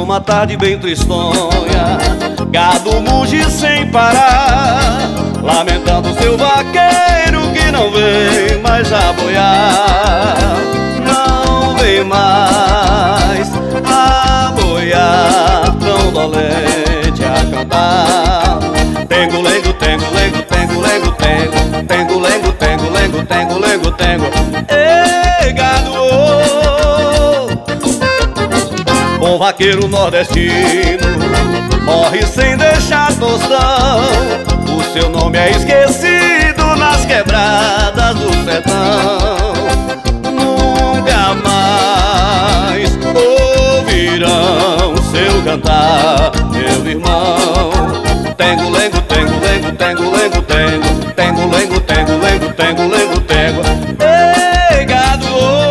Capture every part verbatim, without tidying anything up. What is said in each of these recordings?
Numa tarde bem tristonha, gado muge sem parar, lamentando seu vaqueiro que não vem mais a boiar. Não vem mais a boiar, tão dolente a cantar. Tengo, lengo, tengo, lengo, tengo, lengo, tengo, tengo, lengo, tengo, lengo, tengo, lengo, tengo. Ei, gado, bom vaqueiro nordestino morre sem deixar tostão. O seu nome é esquecido nas quebradas do sertão. Nunca mais ouvirão seu cantar, meu irmão. Tengo, lengo, tengo, lengo, tengo, lengo, tengo, tengo, lengo, tengo, lengo, tengo, lengo, tengo. Ei, gado,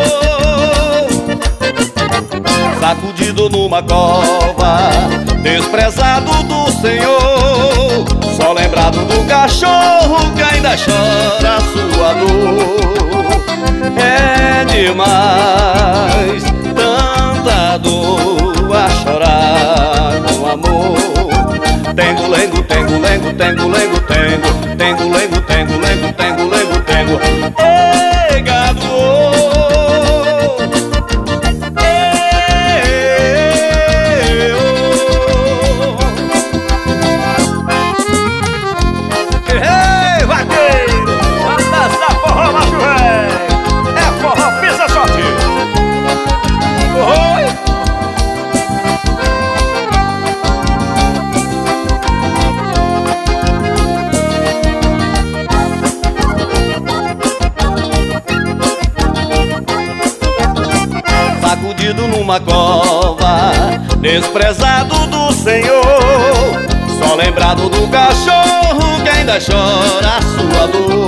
sacudido numa cova, desprezado do Senhor, só lembrado do cachorro que ainda chora a sua dor. É demais tanta dor a chorar com amor. Tengo, lengo, tengo, lengo, tengo, lengo, tengo, tengo, lengo, tengo, lengo, tengo, lengo, tengo. Ei, gado, sacudido numa cova, desprezado do Senhor, só lembrado do cachorro que ainda chora a sua dor.